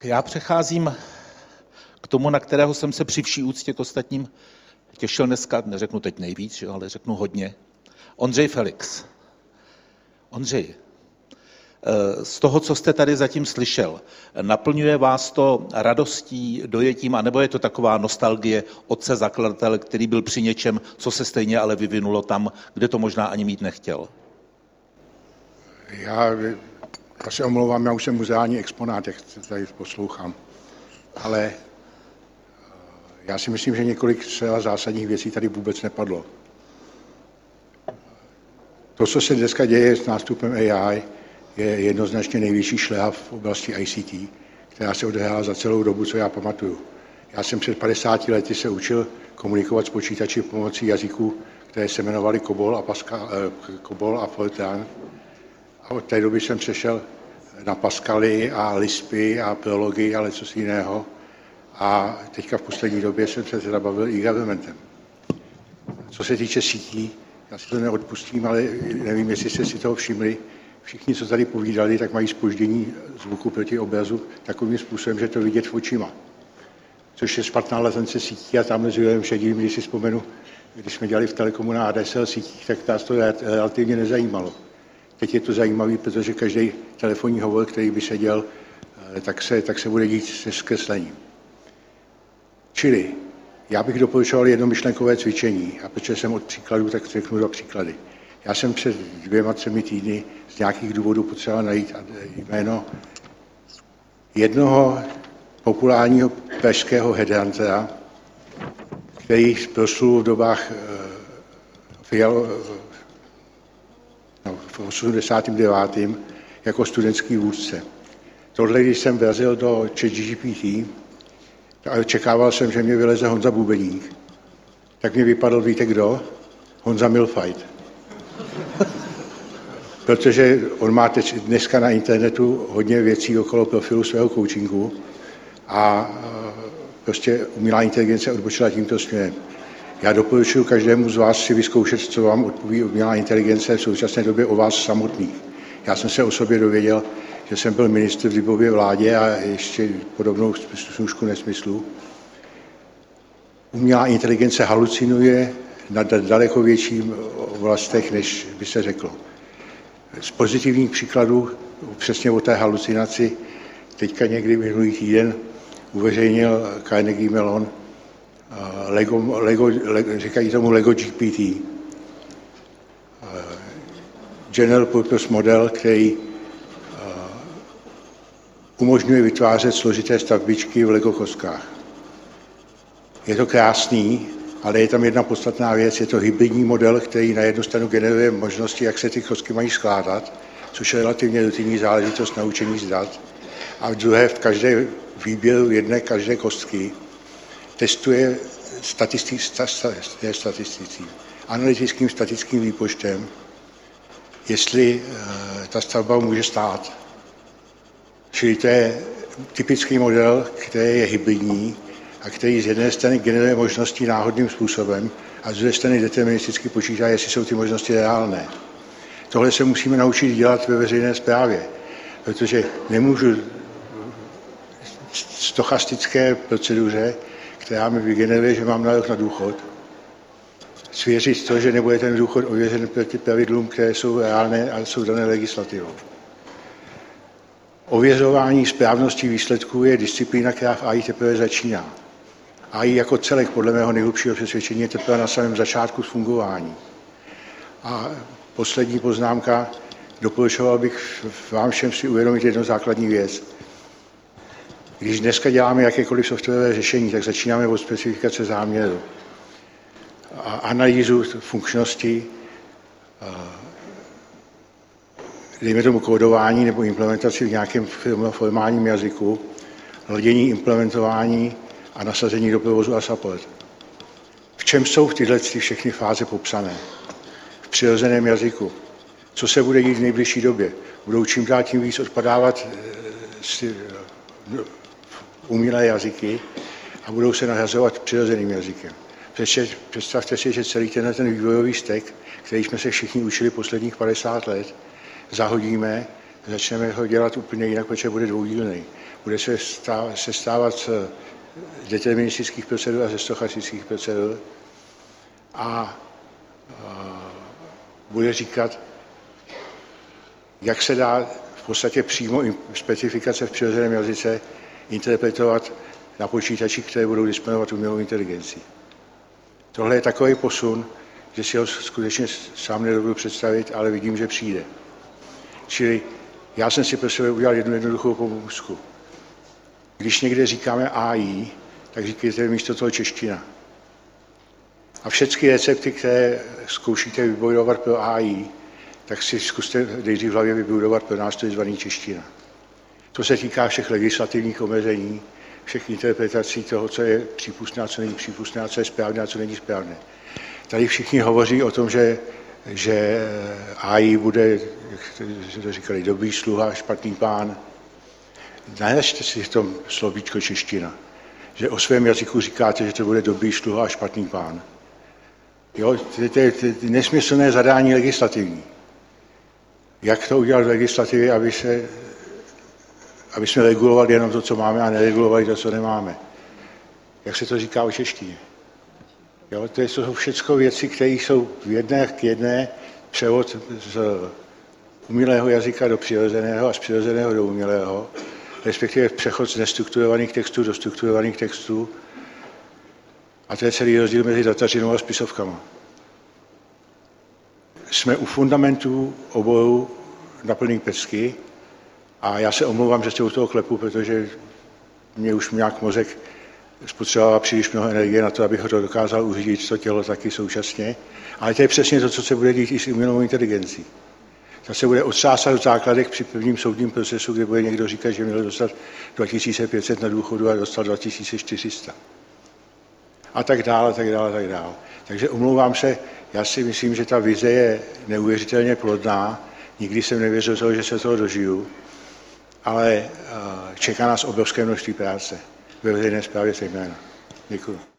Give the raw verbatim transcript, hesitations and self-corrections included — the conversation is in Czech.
Já přecházím k tomu, na kterého jsem se při vší úctě k ostatním těšil dneska, neřeknu teď nejvíc, ale řeknu hodně. Ondřej Felix. Ondřej, z toho, co jste tady zatím slyšel, naplňuje vás to radostí, dojetím, anebo je to taková nostalgie otce zakladatele, který byl při něčem, co se stejně ale vyvinulo tam, kde to možná ani mít nechtěl? Já, já se omlouvám, já už jsem muzeální exponát, jak tady poslouchám. Ale já si myslím, že několik zcela zásadních věcí tady vůbec nepadlo. To, co se dneska děje s nástupem A I, je jednoznačně největší šleha v oblasti I C T, která se odehrála za celou dobu, co já pamatuju. Já jsem před padesáti lety se učil komunikovat s počítači pomocí jazyků, které se jmenovaly Cobol a, Pascal, eh, Cobol a Fortran. A od té doby jsem přešel na Pascaly a Lispy a Prology a něco jiného. A teďka v poslední době jsem se teda bavil i governmentem. Co se týče sítí, já si to neodpustím, ale nevím, jestli jste si toho všimli. Všichni, co tady povídali, tak mají zpoždění zvuku proti obrazu takovým způsobem, že to vidět očima. Což je špatná latence sítí a tamhle s Julem Šedivým, když si vzpomenu, když jsme dělali v Telekomu na A D S L sítích, tak nás to relativně nezajímalo. Teď je to zajímavé, protože každý telefonní hovor, který by se děl, tak se, tak se bude dít se zkreslením. Čili já bych doporučoval jedno myšlenkové cvičení a protože jsem od příkladů, tak řeknu dva příklady. Já jsem před dvěma, třemi týdny z nějakých důvodů potřeboval najít jméno jednoho populárního pražského headhuntera, který proslul v dobách Fialo, no, v osmdesátém devátém jako studentský vůdce. Tohle, když jsem vrazil do ChatGPT, a čekával jsem, že mě vyleze Honza Bubeník, tak mě vypadl, víte kdo? Honza Milfajt. Protože on má teď dneska na internetu hodně věcí okolo profilu svého coachingu a prostě umělá inteligence odbočila tímto směrem. Já doporučuji každému z vás si vyzkoušet, co vám odpoví umělá inteligence v současné době o vás samotných. Já jsem se o sobě dověděl, že jsem byl ministr v Libově vládě a ještě podobnou snůšku nesmyslů. Umělá inteligence halucinuje na daleko větším oblastech, než by se řeklo. Z pozitivních příkladů přesně o té halucinaci teďka někdy minulý týden uveřejnil Carnegie Mellon Lego, Lego, Lego, říkají tomu Lego G P T. General Purpose Model, který umožňuje vytvářet složité stavbičky v Lego koskách. Je to krásný, ale je tam jedna podstatná věc, je to hybridní model, který na jednu stranu generuje možnosti, jak se ty kostky mají skládat, což je relativně rutinní záležitost naučení z dat. A v druhé, v každé výběru jedné každé kostky testuje statistickým, statistickým, analytickým statickým výpočtem, jestli uh, ta stavba může stát. Čili to je typický model, který je hybridní a který z jedné strany generuje možnosti náhodným způsobem a z druhé strany deterministicky počítá, jestli jsou ty možnosti reálné. Tohle se musíme naučit dělat ve veřejné správě, protože nemůžu stochastické proceduře, která mi vygeneruje, že mám nárok na důchod, svěřit to, že nebude ten důchod ověřen proti pravidlům, které jsou reálné a jsou dané legislativou. Ověřování správnosti výsledků je disciplína, která v A I teprve začíná. A I jako celek, podle mého nejhlubšího přesvědčení, je teprve na samém začátku fungování. A poslední poznámka, doporučoval bych vám všem si uvědomit jednu základní věc. Když dneska děláme jakékoliv softwarové řešení, tak začínáme od specifikace záměru. A analýzu funkčnosti, dejme tomu kódování nebo implementaci v nějakém formálním jazyku, ladění, implementování a nasazení do provozu a support. V čem jsou tyhle všechny fáze popsané? V přirozeném jazyku. Co se bude dít v nejbližší době? Budou čím dál tím víc odpadávat umělé jazyky a budou se nahrazovat přirozeným jazykem. Představte si, že celý tenhle ten vývojový stek, který jsme se všichni učili posledních padesát let, zahodíme začneme ho dělat úplně jinak, protože bude dvoudílný. Bude se stávat, se stávat z deterministických procedur a ze stochastických procedur a bude říkat, jak se dá v podstatě přímo specifikace v přirozeném jazyce interpretovat na počítačích, které budou disponovat umělou inteligencí. Tohle je takový posun, že si ho skutečně sám nedovedu představit, ale vidím, že přijde. Čili já jsem si pro sebe udělal jednu jednoduchou pomůcku. Když někde říkáme A I, tak říkejte místo toho čeština. A všechny recepty, které zkoušíte vybudovat pro A I, tak si zkuste nejdřív v hlavě vybudovat pro nástroj zvaný čeština. To se týká všech legislativních omezení, všech interpretací toho, co je přípustné a co není přípustné, a co je správné a co není správné. Tady všichni hovoří o tom, že, že A I bude, jak to říkali, dobrý sluha, špatný pán. Naježte si v tom slovíčko čeština, že o svém jazyku říkáte, že to bude dobrý sluha a špatný pán. Jo, to je nesmyslné zadání legislativní. Jak to udělat v legislativě, aby, se, aby jsme regulovali jenom to, co máme, a neregulovali to, co nemáme. Jak se to říká o češtině. Jo, to jsou všechno věci, které jsou v jedné k jedné, převod z umělého jazyka do přirozeného a z přirozeného do umělého, respektive přechod z nestrukturovaných textů do strukturovaných textů. A to je celý rozdíl mezi datařinou a spisovkama. Jsme u fundamentů oboru na plný pecky a já se omlouvám, že jste u toho klepu, protože mě už nějak mozek spotřeboval příliš mnoho energie na to, abych ho to dokázal uřídit, to tělo taky současně. Ale to je přesně to, co se bude dít i s umělou inteligencí. Ta se bude odsásat v základech při prvním soudním procesu, kde bude někdo říkat, že měl dostat dva tisíce pět set na důchodu a dostal dva tisíce čtyři sta. A tak dále, tak dále, tak dále. Takže omlouvám se, já si myslím, že ta vize je neuvěřitelně plodná. Nikdy jsem nevěřil, že se toho dožiju, ale čeká nás obrovské množství práce ve veřejné správě zejména. Děkuji.